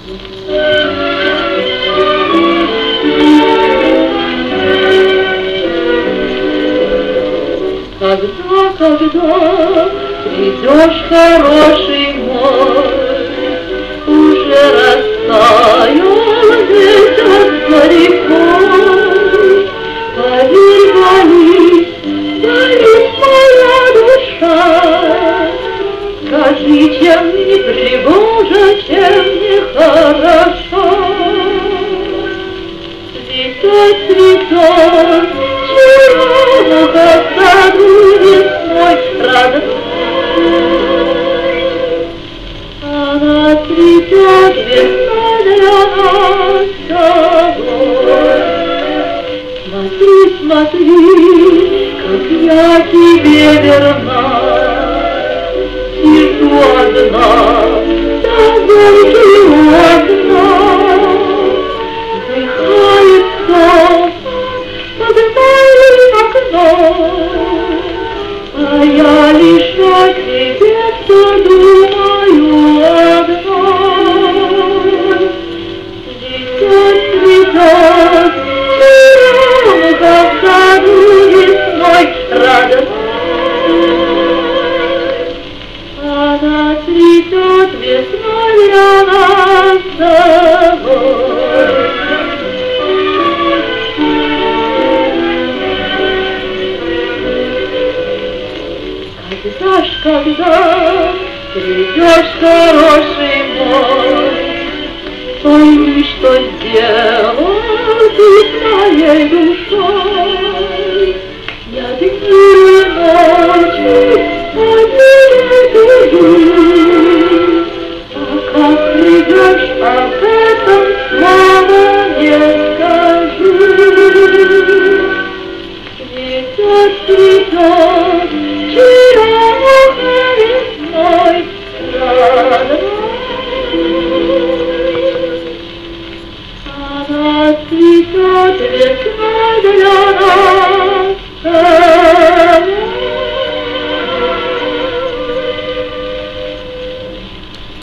Когда придешь, хороший мой, уже растаял весь от моряков. Поверь, болит моя душа, скажи, чем не тревожа, чем не хорошо. Цветет, цветет, черемуха в саду весной родной. Она цветет весной для нас с тобой. Смотри, смотри, как я тебе верна, сижу одна, тобой у окна. Вздыхает солнце под моим окном, а я лишь о тебе все думаю одно. Цветет, цветет, черемуха в саду весной родной. Она цветет весной для нас с тобой. Когда придешь, хороший мой, пойми, что сделал ты с моей душой. Я дни и ночи по тебе, а как придешь, об этом слова не скажу. Цветет, цветет, черемуха весной родной. Она цветет весной для нас.